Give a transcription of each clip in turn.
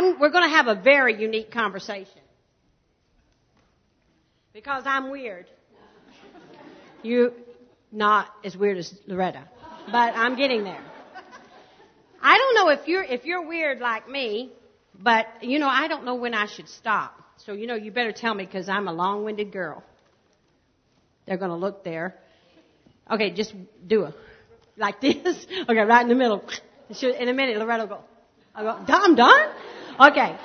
we're going to have a very unique conversation. Because I'm weird. You're not as weird as Loretta, but I'm getting there. I don't know if you're weird like me, but I don't know when I should stop. So you better tell me because I'm a long-winded girl. They're going to look there. Okay, just do it like this. Okay, right in the middle. In a minute, Loretta will go. I'll go. I'm done. Okay.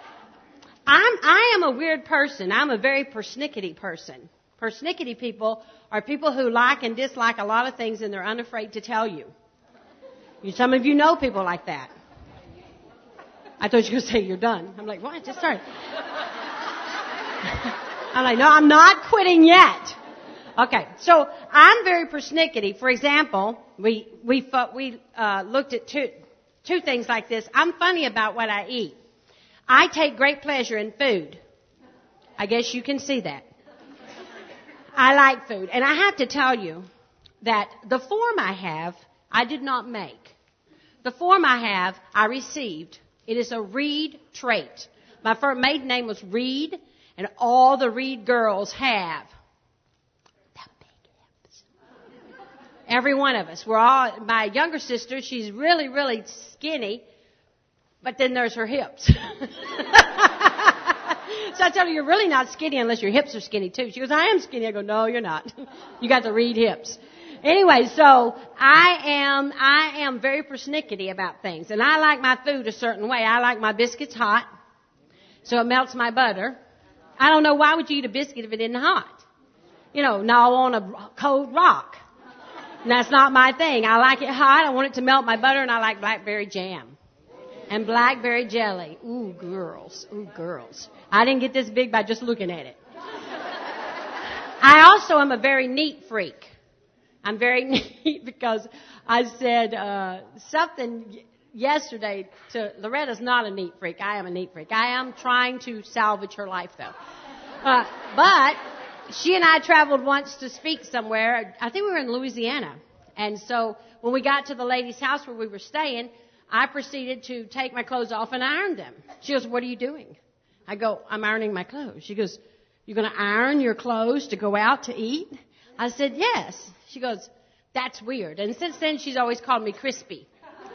I am a weird person. I'm a very persnickety person. Persnickety people are people who like and dislike a lot of things and they're unafraid to tell you. Some of you know people like that. I thought you were going to say you're done. I'm like, what? Just started. I'm like, no, I'm not quitting yet. Okay, so I'm very persnickety. For example, we looked at two things like this. I'm funny about what I eat. I take great pleasure in food. I guess you can see that. I like food. And I have to tell you that the form I have, I did not make. The form I have, I received. It is a Reed trait. My first maiden name was Reed, and all the Reed girls have the big hips. Every one of us. My younger sister, she's really, really skinny, but then there's her hips. So I tell her, you're really not skinny unless your hips are skinny too. She goes, I am skinny. I go, no, you're not. You got the Reed hips. Anyway, so I am very persnickety about things. And I like my food a certain way. I like my biscuits hot, so it melts my butter. I don't know, why would you eat a biscuit if it isn't hot? Gnaw on a cold rock. And that's not my thing. I like it hot. I want it to melt my butter, and I like blackberry jam. And blackberry jelly. Ooh, girls. Ooh, girls. I didn't get this big by just looking at it. I also am a very neat freak. I'm very neat because I said something yesterday to Loretta's not a neat freak. I am a neat freak. I am trying to salvage her life, though. But she and I traveled once to speak somewhere. I think we were in Louisiana. And so when we got to the lady's house where we were staying, I proceeded to take my clothes off and iron them. She goes, what are you doing? I go, I'm ironing my clothes. She goes, you're going to iron your clothes to go out to eat? I said, yes. She goes, that's weird. And since then, she's always called me crispy.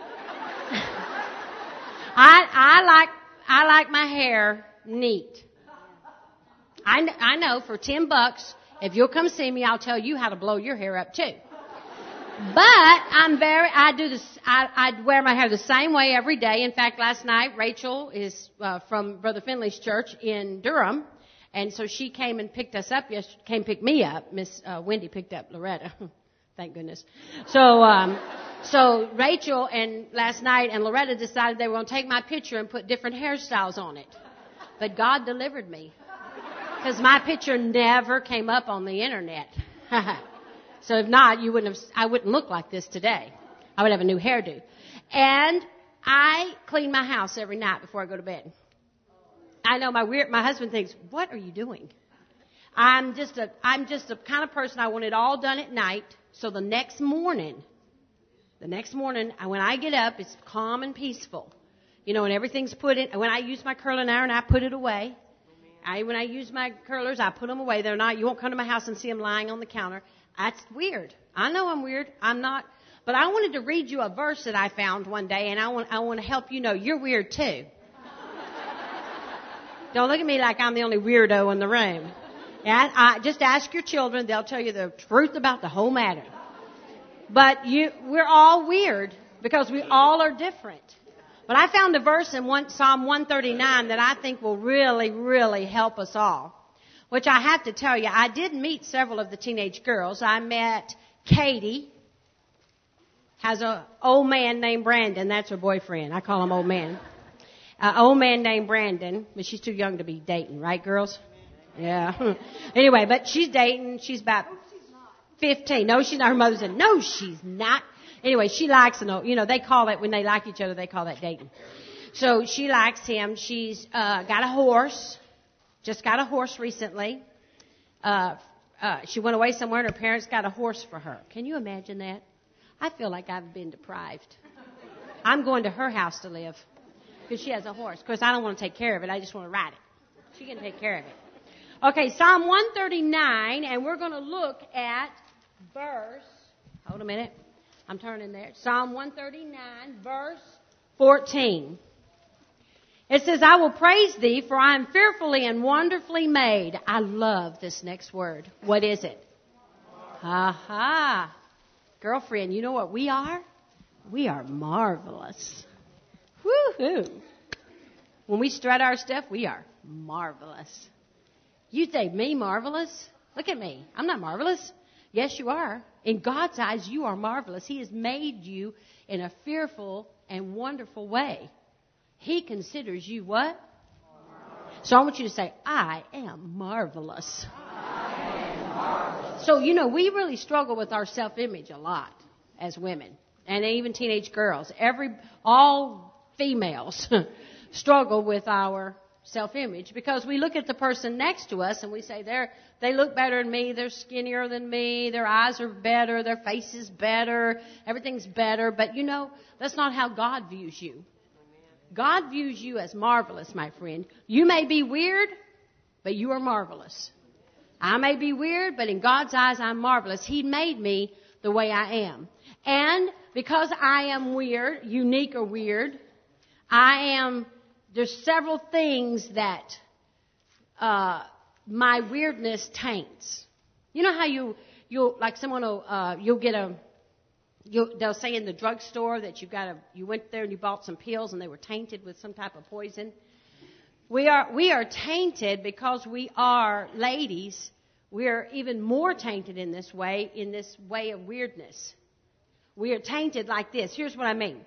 I like my hair neat. I know for $10, if you'll come see me, I'll tell you how to blow your hair up too. But I wear my hair the same way every day. In fact, last night, Rachel is from Brother Finley's church in Durham. And so she came and picked us up. Came pick me up. Miss Wendy picked up Loretta. Thank goodness. So Rachel and last night and Loretta decided they were going to take my picture and put different hairstyles on it. But God delivered me. Because my picture never came up on the internet. So if not, I wouldn't look like this today. I would have a new hairdo. And I clean my house every night before I go to bed. I know my husband thinks, what are you doing? I'm just the kind of person, I want it all done at night. So the next morning, when I get up, it's calm and peaceful. And everything's put in. When I use my curling iron, I put it away. When I use my curlers, I put them away. They're not, you won't come to my house and see them lying on the counter. That's weird. I know I'm weird. I'm not. But I wanted to read you a verse that I found one day, and I want to help you know you're weird too. Don't look at me like I'm the only weirdo in the room. Just ask your children. They'll tell you the truth about the whole matter. But we're all weird because we all are different. But I found a verse in Psalm 139 that I think will really, really help us all. Which I have to tell you, I did meet several of the teenage girls. I met Katie, has an old man named Brandon. That's her boyfriend. I call him old man. Old man named Brandon, but she's too young to be dating, right, girls? Yeah. Anyway, but she's dating. She's about 15. No, she's not. Her mother said, no, she's not. Anyway, she likes him. They call it, when they like each other, they call that dating. So she likes him. She's got a horse. Just got a horse recently. She went away somewhere and her parents got a horse for her. Can you imagine that? I feel like I've been deprived. I'm going to her house to live. because she has a horse. Of course, I don't want to take care of it. I just want to ride it. She can take care of it. Okay, Psalm 139, and we're going to look at verse, hold a minute, I'm turning there. Psalm 139, verse 14. It says, I will praise thee, for I am fearfully and wonderfully made. I love this next word. What is it? Ha. Girlfriend, you know what we are? We are marvelous. Woo-hoo. When we strut our stuff, we are marvelous. You think me marvelous? Look at me. I'm not marvelous. Yes, you are. In God's eyes, you are marvelous. He has made you in a fearful and wonderful way. He considers you what? Marvelous. So I want you to say, I am marvelous. I am marvelous. So, we really struggle with our self-image a lot as women. And even teenage girls. All females struggle with our self-image because we look at the person next to us and we say, they look better than me, they're skinnier than me, their eyes are better, their face is better, everything's better. But that's not how God views you. God views you as marvelous, my friend. You may be weird, but you are marvelous. I may be weird, but in God's eyes, I'm marvelous. He made me the way I am. And because I am weird, unique or weird, there's several things that my weirdness taints. You know how you'll like someone will, they'll say in the drugstore that you went there and you bought some pills and they were tainted with some type of poison. We are tainted because we are ladies. We are even more tainted in this way of weirdness. We are tainted like this. Here's what I mean.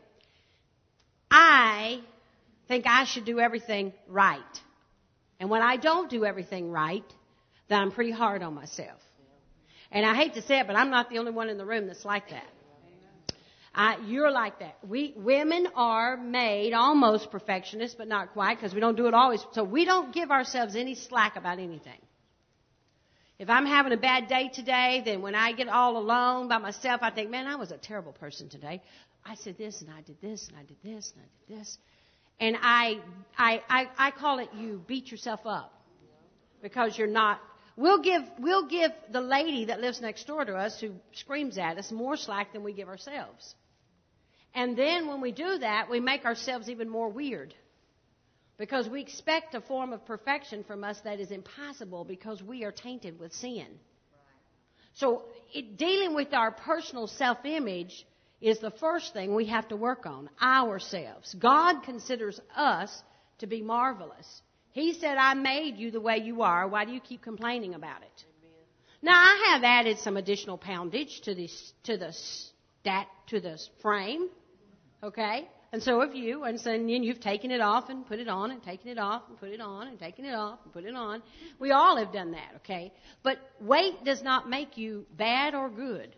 I think I should do everything right. And when I don't do everything right, then I'm pretty hard on myself. And I hate to say it, but I'm not the only one in the room that's like that. You're like that. Women are made almost perfectionists, but not quite, because we don't do it always. So we don't give ourselves any slack about anything. If I'm having a bad day today, then when I get all alone by myself, I think, man, I was a terrible person today. I said this, and I did this, and I did this, and I did this. And I call it you beat yourself up because you're not. We'll give the lady that lives next door to us who screams at us more slack than we give ourselves. And then when we do that, we make ourselves even more weird because we expect a form of perfection from us that is impossible because we are tainted with sin. So dealing with our personal self-image is the first thing we have to work on, ourselves. God considers us to be marvelous. He said, I made you the way you are. Why do you keep complaining about it? Amen. Now, I have added some additional poundage to the frame. Okay? And so have you. And so you've taken it off and put it on and taken it off and put it on and taken it off and put it on. We all have done that, okay? But weight does not make you bad or good.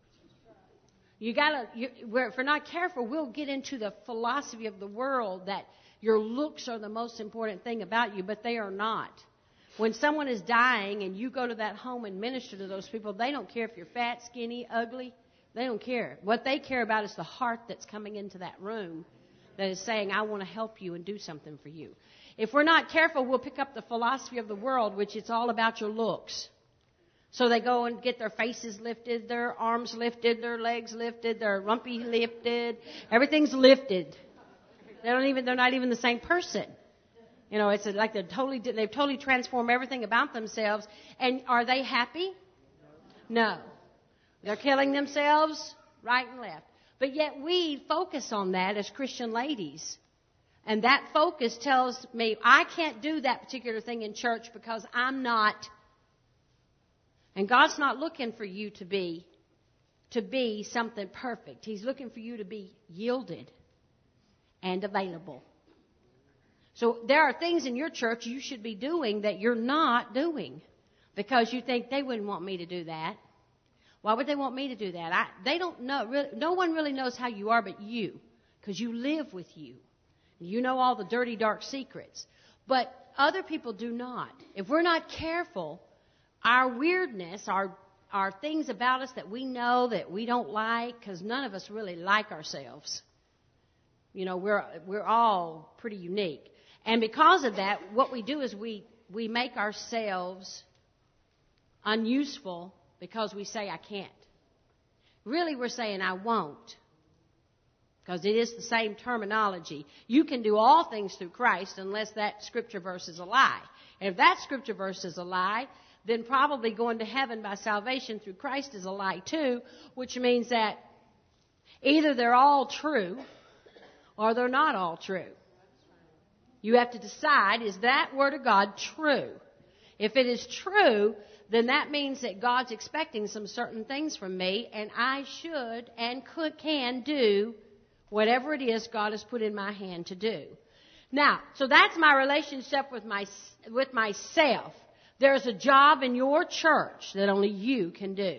If we're not careful, we'll get into the philosophy of the world that your looks are the most important thing about you, but they are not. When someone is dying and you go to that home and minister to those people, they don't care if you're fat, skinny, ugly. They don't care. What they care about is the heart that's coming into that room that is saying, I want to help you and do something for you. If we're not careful, we'll pick up the philosophy of the world, which it's all about your looks. So they go and get their faces lifted, their arms lifted, their legs lifted, their rumpy lifted. Everything's lifted. They're not even the same person. It's like they've totally transformed everything about themselves. And are they happy? No. They're killing themselves right and left. But yet we focus on that as Christian ladies. And that focus tells me I can't do that particular thing in church because I'm not. And God's not looking for you to be something perfect. He's looking for you to be yielded and available. So there are things in your church you should be doing that you're not doing because you think they wouldn't want me to do that. Why would they want me to do that? They don't know. No one really knows how you are but you because you live with you. You know all the dirty, dark secrets. But other people do not. If we're not careful, our weirdness, our things about us that we know that we don't like, because none of us really like ourselves. we're all pretty unique. And because of that, what we do is we make ourselves unuseful because we say, I can't. Really, we're saying, I won't. Because it is the same terminology. You can do all things through Christ unless that scripture verse is a lie. And if that scripture verse is a lie, then probably going to heaven by salvation through Christ is a lie too, which means that either they're all true or they're not all true. You have to decide, is that Word of God true? If it is true, then that means that God's expecting some certain things from me, and I should and can do whatever it is God has put in my hand to do. Now, so that's my relationship with myself. There's a job in your church that only you can do.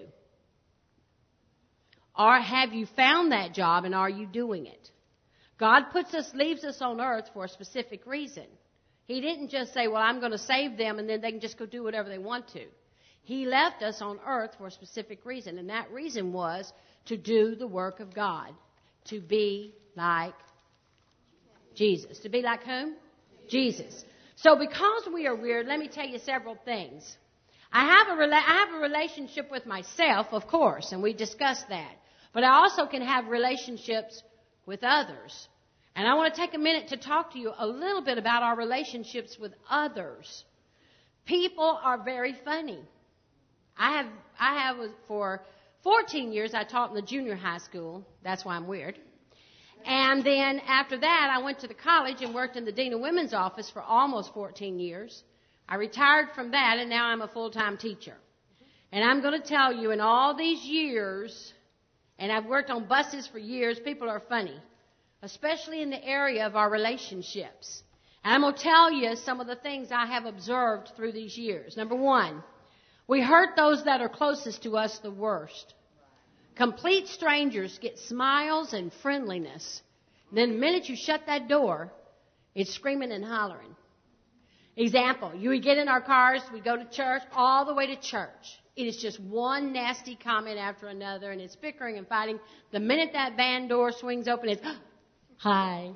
Or have you found that job and are you doing it? God leaves us on earth for a specific reason. He didn't just say, well, I'm going to save them and then they can just go do whatever they want to. He left us on earth for a specific reason, and that reason was to do the work of God, to be like Jesus. To be like whom? Jesus. So because we are weird, let me tell you several things. I have a relationship with myself, of course, and we discussed that. But I also can have relationships with others. And I want to take a minute to talk to you a little bit about our relationships with others. People are very funny. I have for 14 years I taught in the junior high school. That's why I'm weird. And then after that, I went to the college and worked in the Dean of Women's office for almost 14 years. I retired from that, and now I'm a full-time teacher. And I'm going to tell you, in all these years, and I've worked on buses for years, people are funny, especially in the area of our relationships. And I'm going to tell you some of the things I have observed through these years. Number one, we hurt those that are closest to us the worst. Complete strangers get smiles and friendliness. And then the minute you shut that door, it's screaming and hollering. Example, we get in our cars, we go to church, all the way to church. It is just one nasty comment after another, and it's bickering and fighting. The minute that van door swings open, it's, hi.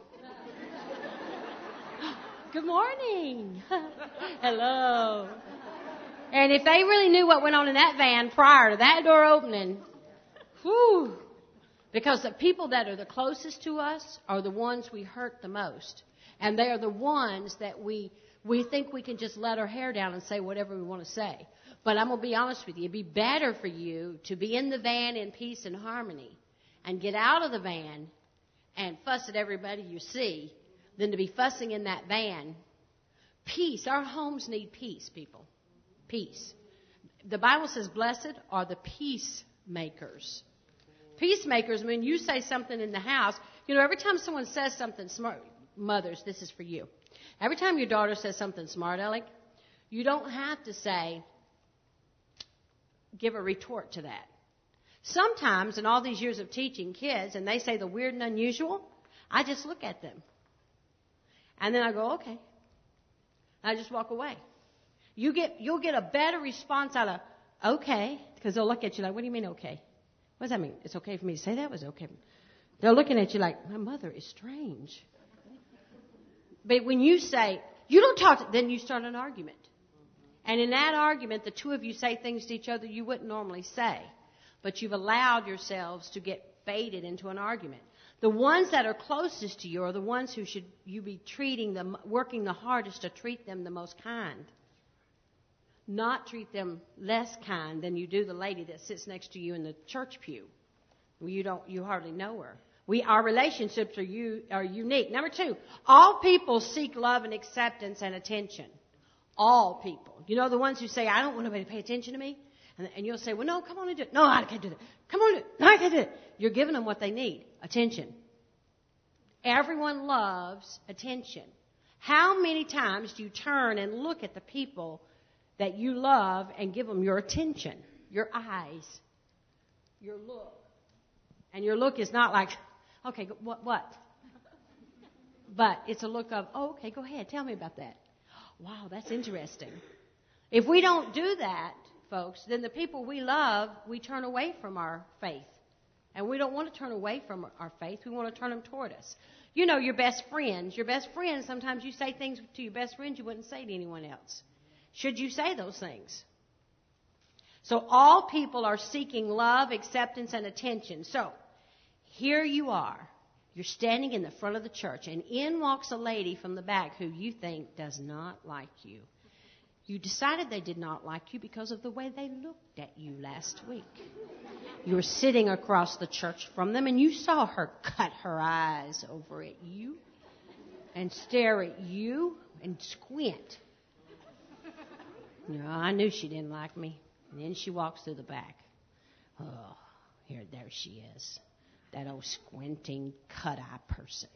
Good morning. Hello. And if they really knew what went on in that van prior to that door opening, whew, because the people that are the closest to us are the ones we hurt the most. And they are the ones that we think we can just let our hair down and say whatever we want to say. But I'm going to be honest with you. It'd be better for you to be in the van in peace and harmony and get out of the van and fuss at everybody you see than to be fussing in that van. Peace. Our homes need peace, people. Peace. The Bible says, blessed are the peacemakers. Peacemakers, when you say something in the house, every time someone says something smart, mothers, this is for you. Every time your daughter says something smart, Alec, you don't have to say, give a retort to that. Sometimes, in all these years of teaching kids, and they say the weird and unusual, I just look at them. And then I go, okay. And I just walk away. You'll get a better response out of, okay, because they'll look at you like, what do you mean, okay? What does that mean? It's okay for me to say that? It was okay. They're looking at you like, my mother is strange. But when you say, you don't talk, then you start an argument. And in that argument, the two of you say things to each other you wouldn't normally say. But you've allowed yourselves to get baited into an argument. The ones that are closest to you are the ones who should you be treating them, working the hardest to treat them the most kind. Not treat them less kind than you do the lady that sits next to you in the church pew. You hardly know her. Our relationships are unique. Number two, all people seek love and acceptance and attention. All people. The ones who say, I don't want nobody to pay attention to me. And you'll say, well, no, come on and do it. No, I can't do that. Come on and do it. No, I can't do it. You're giving them what they need, attention. Everyone loves attention. How many times do you turn and look at the people that you love and give them your attention, your eyes, your look? And your look is not like, okay, what? But it's a look of, oh, okay, go ahead, tell me about that. Wow, that's interesting. If we don't do that, folks, then the people we love, we turn away from our faith. And we don't want to turn away from our faith. We want to turn them toward us. You know, your best friends. Your best friends, sometimes you say things to your best friends you wouldn't say to anyone else. Should you say those things? So all people are seeking love, acceptance, and attention. So here you are. You're standing in the front of the church, and in walks a lady from the back who you think does not like you. You decided they did not like you because of the way they looked at you last week. You were sitting across the church from them, and you saw her cut her eyes over at you and stare at you and squint. No, I knew she didn't like me. And then she walks through the back. Oh, there she is. That old squinting, cut-eye person.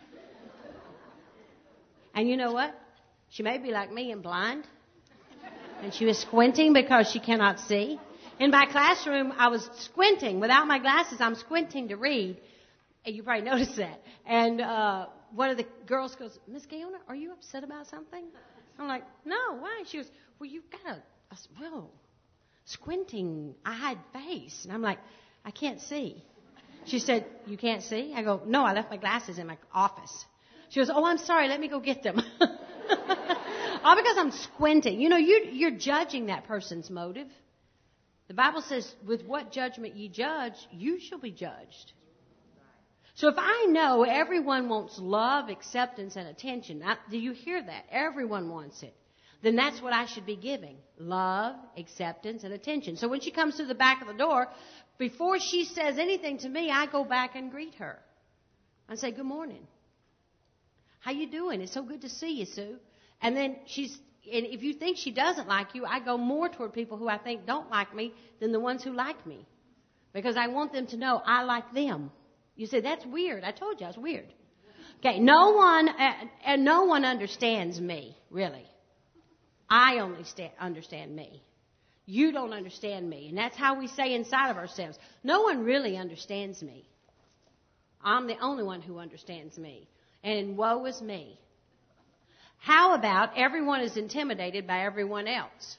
And you know what? She may be like me and blind. And she was squinting because she cannot see. In my classroom, I was squinting. Without my glasses, I'm squinting to read. And you probably noticed that. And one of the girls goes, Miss Gaona, are you upset about something? I'm like, no, why? She goes, well, you've got a squinting, eyed face. And I'm like, I can't see. She said, you can't see? I go, no, I left my glasses in my office. She goes, oh, I'm sorry, let me go get them. All because I'm squinting. You know, you're judging that person's motive. The Bible says, with what judgment ye judge, you shall be judged. So if I know everyone wants love, acceptance, and attention, do you hear that? Everyone wants it. Then that's what I should be giving. Love, acceptance, and attention. So when she comes to the back of the door, before she says anything to me, I go back and greet her. I say, good morning. How you doing? It's so good to see you, Sue. And then and if you think she doesn't like you, I go more toward people who I think don't like me than the ones who like me. Because I want them to know I like them. You say, that's weird. I told you I was weird. Okay, no one understands me, really. I only understand me. You don't understand me. And that's how we say inside of ourselves. No one really understands me. I'm the only one who understands me. And woe is me. How about everyone is intimidated by everyone else?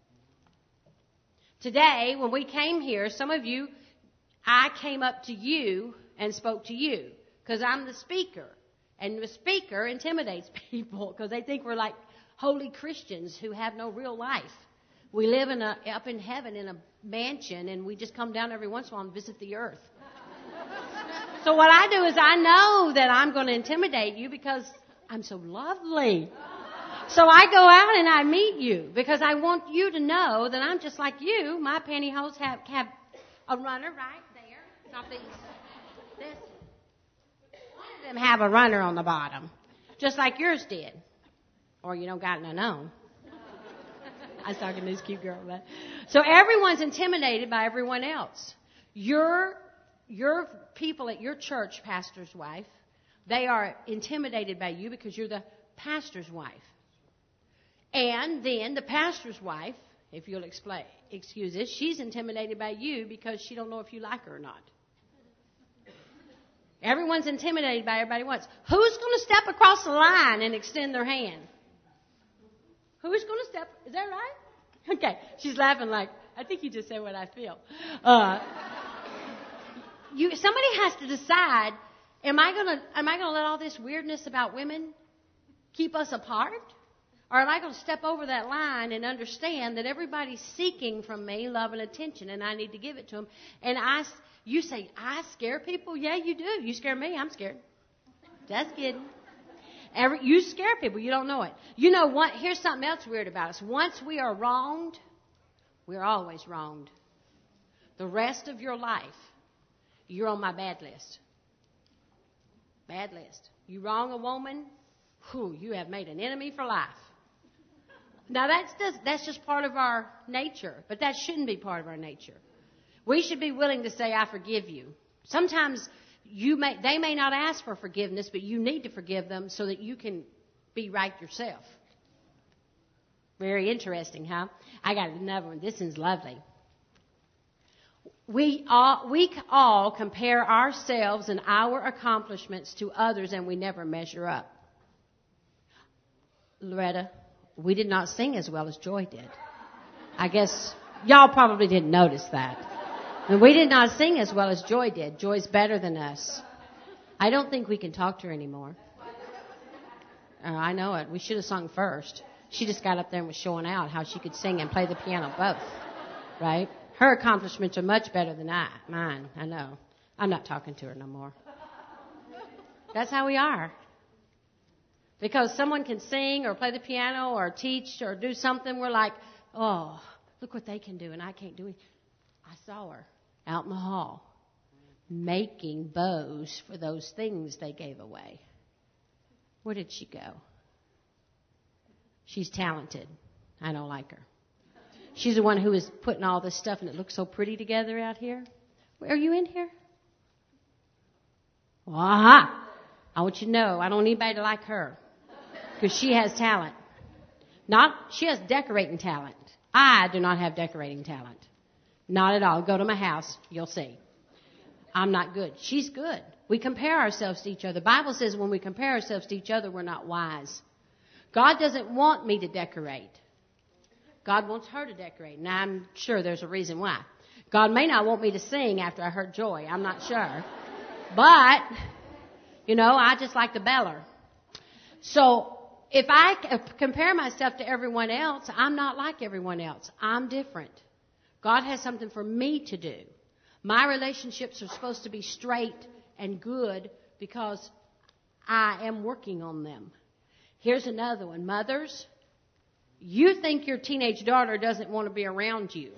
Today, when we came here, some of you, I came up to you and spoke to you because I'm the speaker. And the speaker intimidates people because they think we're like holy Christians who have no real life. We live up in heaven in a mansion, and we just come down every once in a while and visit the earth. So what I do is I know that I'm going to intimidate you because I'm so lovely. So I go out and I meet you because I want you to know that I'm just like you. My pantyhose have a runner right there. Not these. This. One of them have a runner on the bottom, just like yours did. Or you don't got none on. I was talking to this cute girl. But. So everyone's intimidated by everyone else. Your people at your church, pastor's wife, they are intimidated by you because you're the pastor's wife. And then the pastor's wife, if you'll excuse this, she's intimidated by you because she don't know if you like her or not. Everyone's intimidated by everybody else. Who's going to step across the line and extend their hand? Who's going to step? Is that right? Okay. She's laughing like, I think you just said what I feel. Somebody has to decide, am I going to let all this weirdness about women keep us apart? Or am I going to step over that line and understand that everybody's seeking from me love and attention, and I need to give it to them? And you say, I scare people? Yeah, you do. You scare me, I'm scared. Just kidding. You scare people, you don't know it. You know what? Here's something else weird about us. Once we are wronged, we're always wronged. The rest of your life, you're on my bad list. Bad list. You wrong a woman, you have made an enemy for life. Now that's just part of our nature, but that shouldn't be part of our nature. We should be willing to say, I forgive you. Sometimes they may not ask for forgiveness, but you need to forgive them so that you can be right yourself. Very interesting, huh? I got another one. This one's lovely. We all compare ourselves and our accomplishments to others, and we never measure up. Loretta, we did not sing as well as Joy did. I guess y'all probably didn't notice that. And we did not sing as well as Joy did. Joy's better than us. I don't think we can talk to her anymore. I know it. We should have sung first. She just got up there and was showing out how she could sing and play the piano both. Right? Her accomplishments are much better than mine. I know. I'm not talking to her no more. That's how we are. Because someone can sing or play the piano or teach or do something, we're like, oh, look what they can do and I can't do it. I saw her out in the hall making bows for those things they gave away. Where did she go? She's talented. I don't like her. She's the one who is putting all this stuff and it looks so pretty together out here. Are you in here? Well, aha. I want you to know I don't need anybody to like her. Because she has talent. She has decorating talent. I do not have decorating talent. Not at all. Go to my house. You'll see. I'm not good. She's good. We compare ourselves to each other. The Bible says when we compare ourselves to each other, we're not wise. God doesn't want me to decorate. God wants her to decorate. And I'm sure there's a reason why. God may not want me to sing after I heard Joy. I'm not sure. But, I just like the beller. So, if I compare myself to everyone else, I'm not like everyone else. I'm different. God has something for me to do. My relationships are supposed to be straight and good because I am working on them. Here's another one. Mothers, you think your teenage daughter doesn't want to be around you.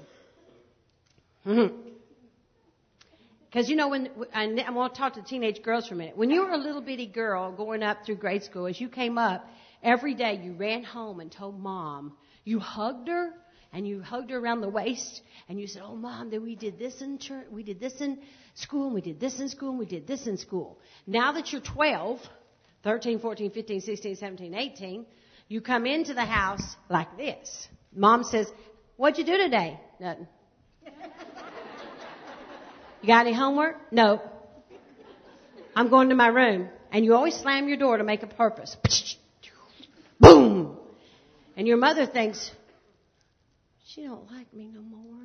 Because, when I want to talk to teenage girls for a minute. When you were a little bitty girl going up through grade school, as you came up, every day you ran home and told Mom. You hugged her, and you hugged her around the waist, and you said, oh, Mom, then we did this in church, we did this in school, and we did this in school, and we did this in school. Now that you're 12, 13, 14, 15, 16, 17, 18, you come into the house like this. Mom says, what'd you do today? Nothing. You got any homework? No. I'm going to my room. And you always slam your door to make a purpose. Boom! And your mother thinks, she don't like me no more.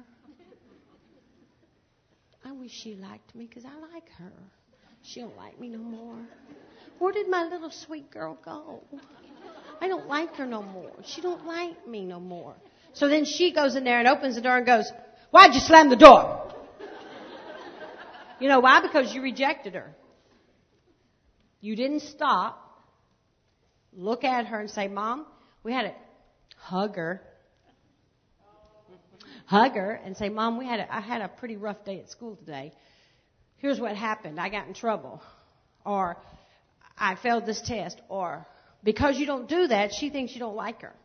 I wish she liked me because I like her. She don't like me no more. Where did my little sweet girl go? I don't like her no more. She don't like me no more. So then she goes in there and opens the door and goes, why'd you slam the door? You know why? Because you rejected her. You didn't stop, look at her and say, Mom, we had to hug her. Hug her and say, Mom, I had a pretty rough day at school today. Here's what happened. I got in trouble. Or I failed this test. Or because you don't do that, she thinks you don't like her.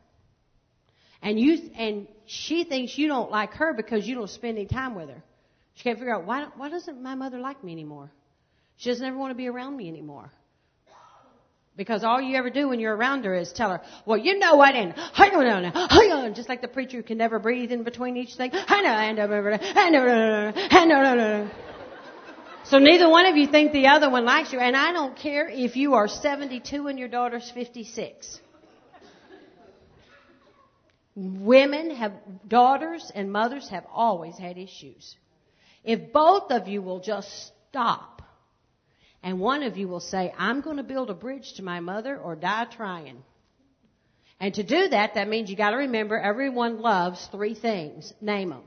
And she thinks you don't like her because you don't spend any time with her. She can't figure out, why doesn't my mother like me anymore? She doesn't ever want to be around me anymore. Because all you ever do when you're around her is tell her, well, you know what, and hang on, just like the preacher who can never breathe in between each thing. So neither one of you think the other one likes you, and I don't care if you are 72 and your daughter's 56. Daughters and mothers have always had issues. If both of you will just stop and one of you will say, I'm going to build a bridge to my mother or die trying. And to do that, that means you got to remember everyone loves three things. Name them.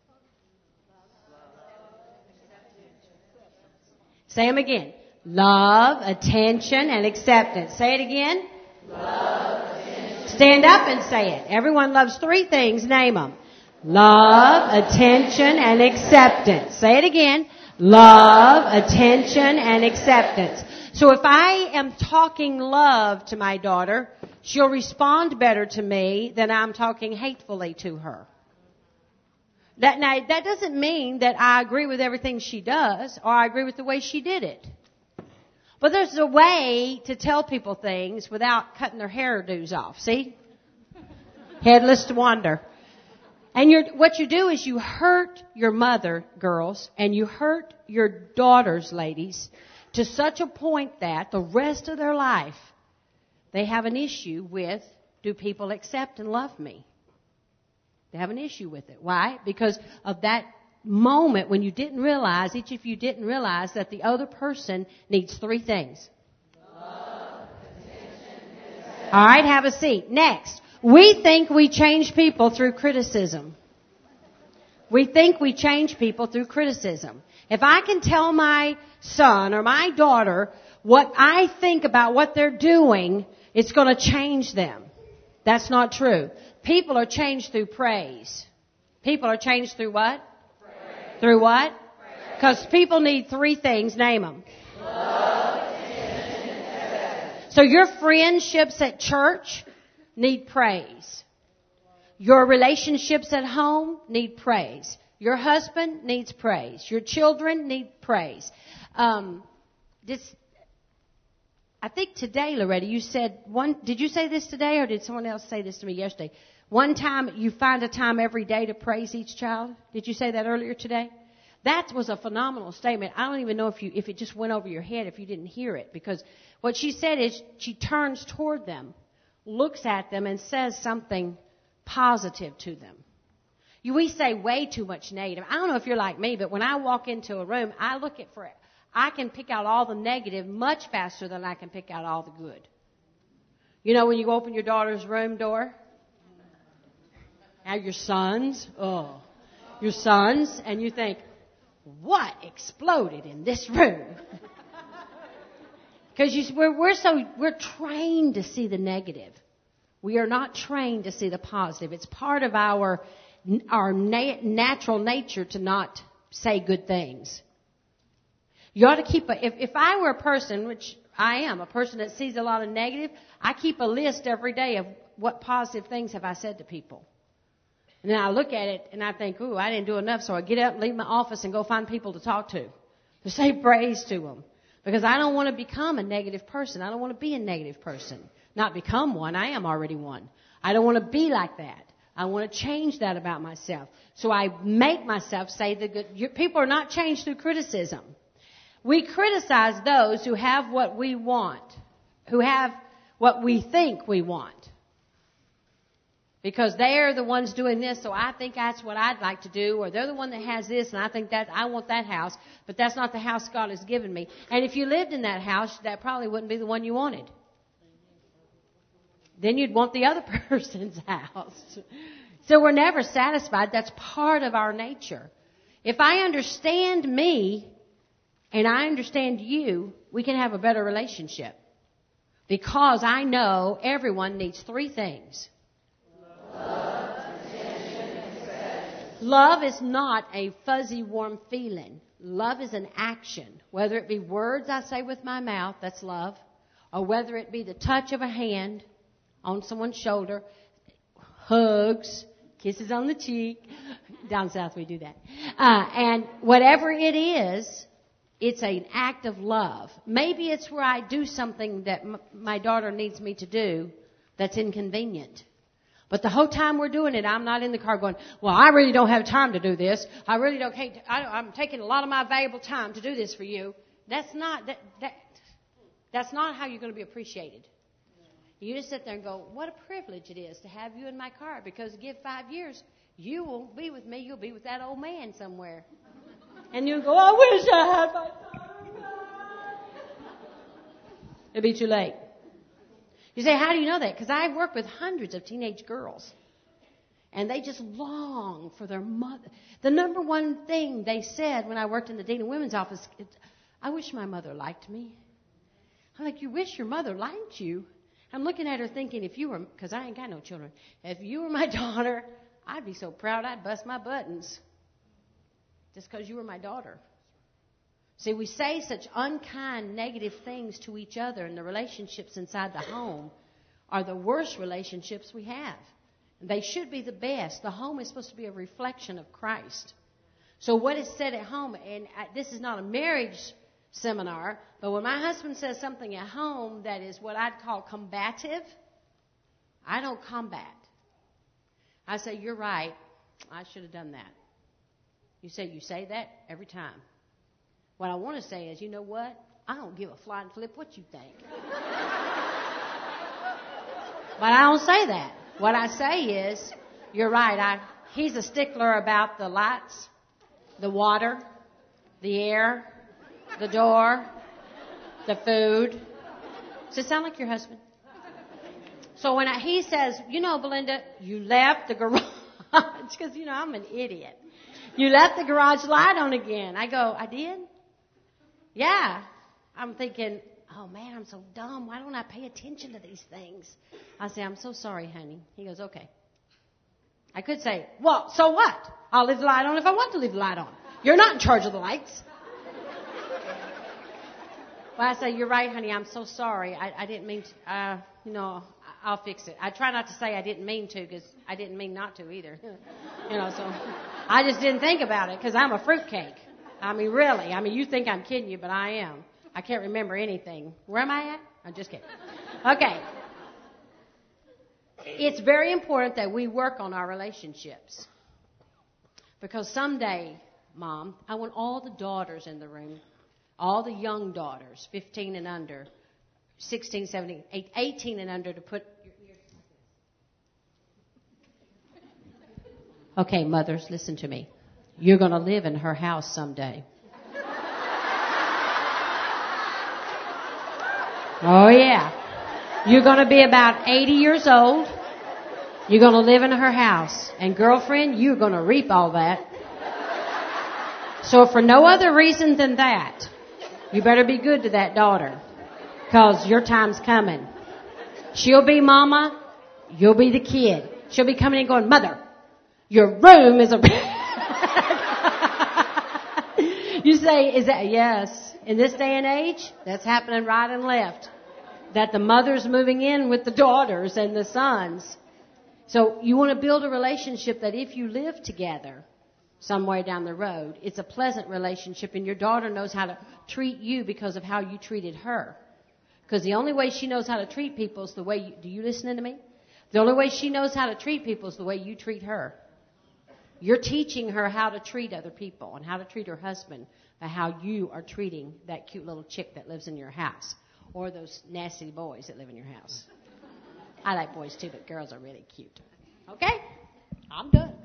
Say them again. Love, attention, and acceptance. Say it again. Love, attention. Stand up and say it. Everyone loves three things. Name them. Love, attention, and acceptance. Say it again. Love, attention, and acceptance. So if I am talking love to my daughter, she'll respond better to me than I'm talking hatefully to her. That doesn't mean that I agree with everything she does or I agree with the way she did it. But there's a way to tell people things without cutting their hairdos off. See? Headless to wander. And what you do is you hurt your mother, girls, and you hurt your daughters, ladies, to such a point that the rest of their life they have an issue with, do people accept and love me? They have an issue with it. Why? Because of that moment when you didn't realize, each of you didn't realize that the other person needs 3 things. Love, attention, all right, have a seat. Next, we think we change people through criticism. We think we change people through criticism. If I can tell my son or my daughter what I think about what they're doing, it's going to change them. That's not true. People are changed through praise. People are changed through what? Praise. Through what? Because people need 3 things. Name them. Love, attention, and so your friendships at church need praise. Your relationships at home need praise. Your husband needs praise. Your children need praise. I think today, Loretta, you said did you say this today or did someone else say this to me yesterday? One time you find a time every day to praise each child. Did you say that earlier today? That was a phenomenal statement. I don't even know if it just went over your head if you didn't hear it, because what she said is she turns toward them, looks at them, and says something positive to them. We say way too much negative. I don't know if you're like me, but when I walk into a room, I can pick out all the negative much faster than I can pick out all the good. You know when you open your daughter's room door? Now your sons, and you think, what exploded in this room? Because we're trained to see the negative. We are not trained to see the positive. It's part of our natural nature to not say good things. You ought to keep if I were a person, which I am, a person that sees a lot of negative, I keep a list every day of what positive things have I said to people. And then I look at it and I think, ooh, I didn't do enough, so I get up and leave my office and go find people to talk to say praise to them. Because I don't want to become a negative person. I don't want to be a negative person. Not become one. I am already one. I don't want to be like that. I want to change that about myself. So I make myself say the good. People are not changed through criticism. We criticize those who have what we want, who have what we think we want. Because they're the ones doing this, so I think that's what I'd like to do. Or they're the one that has this, and I think that I want that house. But that's not the house God has given me. And if you lived in that house, that probably wouldn't be the one you wanted. Then you'd want the other person's house. So we're never satisfied. That's part of our nature. If I understand me and I understand you, we can have a better relationship. Because I know everyone needs 3 things. Love, attention, and respect. Love is not a fuzzy, warm feeling. Love is an action. Whether it be words I say with my mouth, that's love. Or whether it be the touch of a hand on someone's shoulder, hugs, kisses on the cheek. Down south we do that. And whatever it is, it's an act of love. Maybe it's where I do something that my daughter needs me to do that's inconvenient. But the whole time we're doing it, I'm not in the car going, well, I really don't have time to do this. I really don't. I'm taking a lot of my valuable time to do this for you. That's not how you're going to be appreciated. You just sit there and go, what a privilege it is to have you in my car, because give 5 years, you won't be with me. You'll be with that old man somewhere. And you'll go, I wish I had my daughter back. It'll be too late. You say, how do you know that? Because I work with hundreds of teenage girls. And they just long for their mother. The number one thing they said when I worked in the Dean of Women's office, I wish my mother liked me. I'm like, you wish your mother liked you? I'm looking at her thinking, if you were, because I ain't got no children, if you were my daughter, I'd be so proud I'd bust my buttons. Just because you were my daughter. See, we say such unkind, negative things to each other, and the relationships inside the home are the worst relationships we have. They should be the best. The home is supposed to be a reflection of Christ. So what is said at home, and this is not a marriage seminar, but when my husband says something at home that is what I'd call combative, I don't combat. I say, you're right. I should have done that. You say that every time. What I want to say is, you know what? I don't give a flying flip what you think. But I don't say that. What I say is, you're right. He's a stickler about the lights. the water, the air, the door, the food. Does it sound like your husband? So when he says, Belinda, you left the garage, because, I'm an idiot. You left the garage light on again. I go, I did? Yeah. I'm thinking, oh, man, I'm so dumb. Why don't I pay attention to these things? I say, I'm so sorry, honey. He goes, okay. I could say, well, so what? I'll leave the light on if I want to leave the light on. You're not in charge of the lights. Well, I say, you're right, honey. I'm so sorry. I didn't mean to, I'll fix it. I try not to say I didn't mean to because I didn't mean not to either. So I just didn't think about it because I'm a fruitcake. I mean, really. I mean, you think I'm kidding you, but I am. I can't remember anything. Where am I at? I'm just kidding. Okay. It's very important that we work on our relationships. Because someday, Mom, I want all the daughters in the room, all the young daughters, 15 and under, 16, 17, 18 and under, to put your ears like this. Okay, mothers, listen to me. You're going to live in her house someday. Oh, yeah. You're going to be about 80 years old. You're going to live in her house. And, girlfriend, you're going to reap all that. So for no other reason than that, you better be good to that daughter. Because your time's coming. She'll be mama. You'll be the kid. She'll be coming in going, Mother, your room is a... You say, is that... Yes. In this day and age, that's happening right and left. That the mother's moving in with the daughters and the sons. So you want to build a relationship that if you live together somewhere down the road, it's a pleasant relationship and your daughter knows how to treat you because of how you treated her. Because the only way she knows how to treat people is the way you... Do you listen to me? The only way she knows how to treat people is the way you treat her. You're teaching her how to treat other people and how to treat her husband by how you are treating that cute little chick that lives in your house or those nasty boys that live in your house. I like boys too, but girls are really cute. Okay? I'm done.